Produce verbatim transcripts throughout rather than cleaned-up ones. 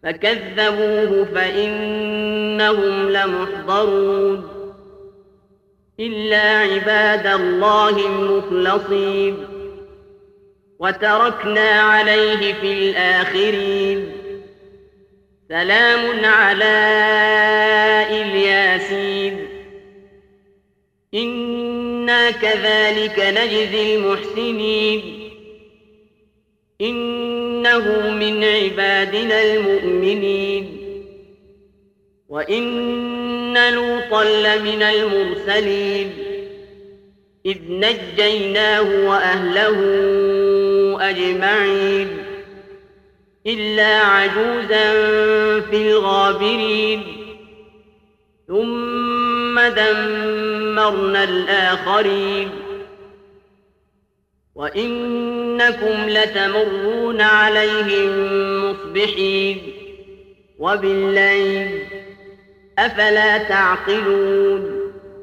فكذبوه فإنهم لمحضرون إلا عباد الله المخلصين وتركنا عليه في الآخرين سلام على الياسين إنا كذلك نجزي المحسنين إنه من عبادنا المؤمنين وإن لوطا لمن المرسلين إذ نجيناه وأهله أجمعين إلا عجوزا في الغابرين ثم دمرنا الآخرين وإنكم لتمرون عليهم مصبحين وبالليل أفلا تعقلون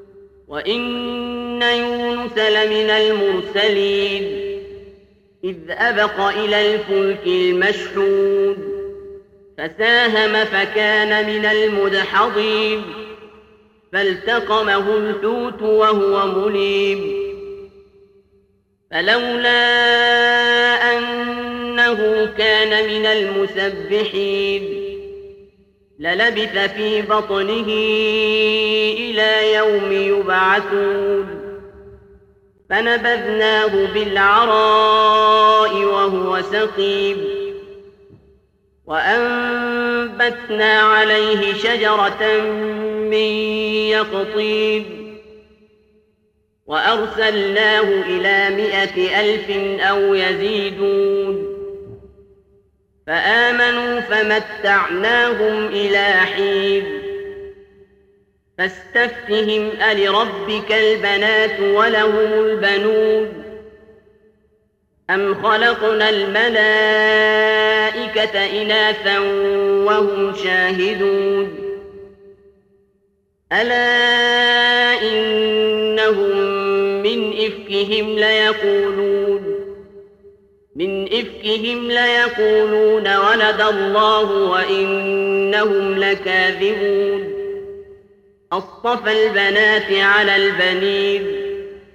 وإن يونس لمن المرسلين إذ أبق إلى الفلك المشحون فساهم فكان من المدحضين فالتقمه الحوت وهو مليم فلولا أنه كان من المسبحين للبث في بطنه إلى يوم يبعثون فنبذناه بالعراء وهو سقيم وأنبتنا عليه شجرة من يقطين وأرسلناه إلى مائة ألف أو يزيدون فآمنوا فمتعناهم إلى حين فاستفتهم ألربك البنات ولهم البنون أم خلقنا الملائكة إناثا وهم شاهدون ألا إنهم من إفكهم ليقولون من إفكهم ليقولون ولد الله وإنهم لكاذبون أصطفى البنات على البنين